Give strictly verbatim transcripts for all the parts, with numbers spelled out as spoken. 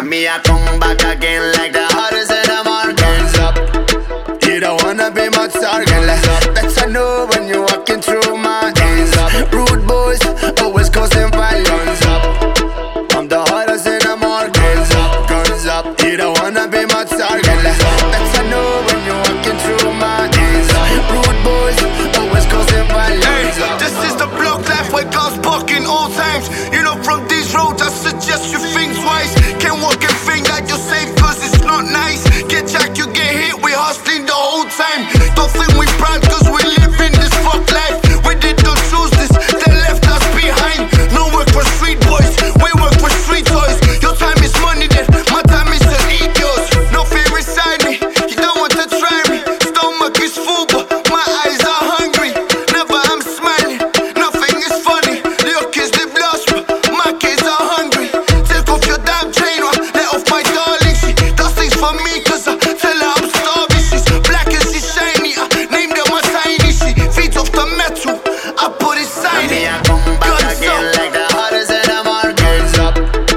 me I come back again like the hottest in the market. Guns up, you don't wanna be my target. That's I know when you're walking through my hands up. Rude boys, always causing violence up. I'm the hottest in the market. Guns up, guns up, you don't wanna be my target. That's I know when you're walking through my hands up. Rude boys, always causing violence up. This is the block life where God's bucking all times. You know from these roads I suggest you think twice. Can't walk and think that you're safe cause it's not nice. Get jacked, you get hit, we hustling the whole time. Don't think we proud cause we live in this fuck life. We did not choose this, they left us behind. No work for street boys, we work for street toys. Your time is money then, my time is to eat yours. No fear inside me, you don't want to try me. Stomach is full but my eyes are hungry. Never I'm smiling, nothing is funny. Your kids they blush but my kids are hungry. Take off your damn chain or let off my darling. She does things for me cause I tell her I'm starving. She's black and she's shiny, I named her my tiny. She feeds off the metal, I put it And me shiny. I come back Guns again up. like the hottest in the market. Guns up,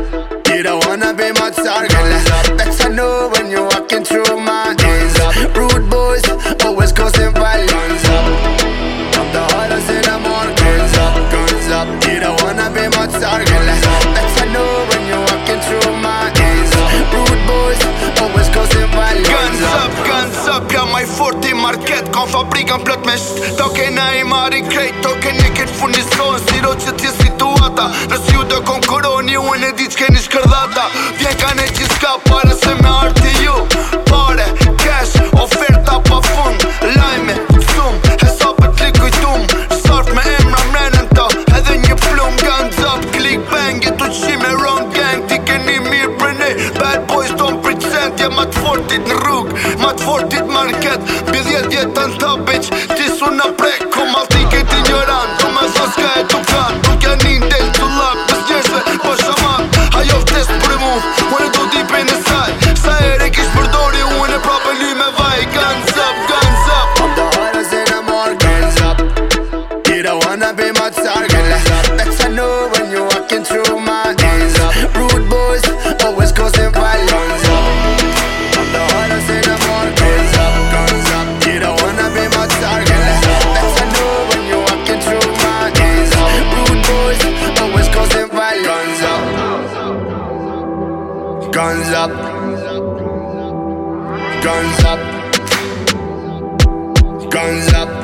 you don't wanna be my target. That's I know when you're walking through my hands up. Rude boys, always causing violence up. I'm the hottest in the market. Guns up, guns up, you don't wanna be my target. That's I know when you're walking through my hands up. Rude boys, always causing violence Guns up. up, guns up, jam mai fort i market. Kam fabrikën plot me sht toke na i marrin krejt. Toke ne ket furnizon si ro që t'je situata. Nësë ju do konkuroni, unë e di që keni shkërdhata. Vjen ka ne gjithka pare se me arti ju. Pare, cash, oferta pa fund. Lajme, sum, hesapet likuj tum. Sart me emra mrenën ta, edhe një plum. Guns up, click bang, jetu qime wrong gang. Ti keni mirë për ne, bad boys don't pretend. Je ma t'fortit në rrug, ma t'fortit market. Bidhjet jetën ta bitch, ti su në prek. Kom alti kejt ignorant, du me thos ka e tukan. Nuk janin del të lak, pës njerëzve po shamak. Ajo vdes për mu, unë do t'i pej në saj. Sa ere kish përdori, unë e prape ly me vaj. Guns up, guns up. I'm the hottest in the market. Guns up, you don't wanna be my target. That's I know when you're walking through my hands up. Rude boys, always causing violence up. I'm the hottest in the market. Guns up, guns up, you don't wanna be my target. That's I know when you're walking through my hands up. Rude boys, always causing violence up. Guns up, guns up, guns up.